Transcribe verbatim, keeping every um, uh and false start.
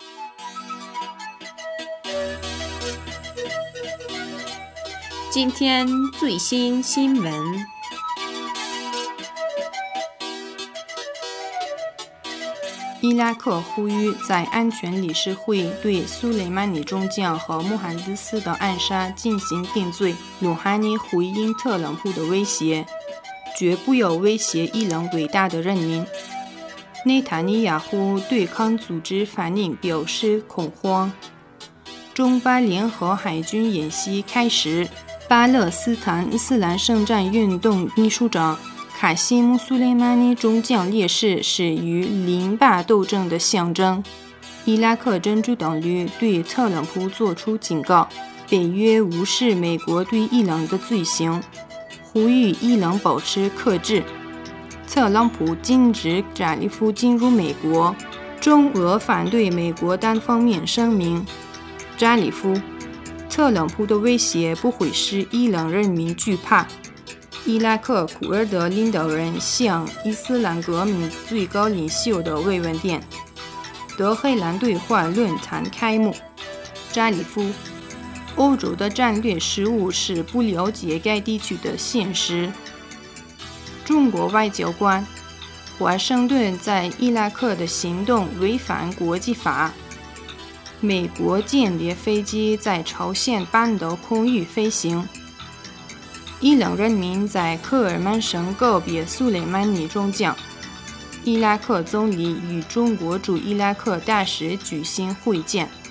今天最新新闻。 伊拉克呼吁在安全理事会对苏雷曼尼中将和穆罕迪斯的暗杀进行定罪。鲁哈尼回应特朗普的威胁，绝不要威胁伊朗伟大的人民。内塔尼亚胡对抗组织反应表示恐慌。中巴联合海军演习开始。巴勒斯坦伊斯兰圣战运动秘书长卡西姆·苏雷曼尼中将烈士是与临巴斗争的象征。伊拉克真主党旅对特朗普作出警告，北约无视美国对伊朗的罪行，呼吁伊朗保持克制。特朗普禁止扎里夫进入美国，中俄反对美国单方面声明。扎里夫，特朗普的威胁不会使伊朗人民惧怕。伊拉克库尔德领导人向伊斯兰革命最高领袖的慰问电。德黑兰对话论坛开幕。扎里夫，欧洲的战略失误是不了解该地区的现实。中国外交官，华盛顿在伊拉克的行动违反国际法。美国间谍飞机在朝鲜半岛空域飞行。伊朗人民在科尔曼省告别苏雷曼尼中将。伊拉克总理与中国驻伊拉克大使举行会见。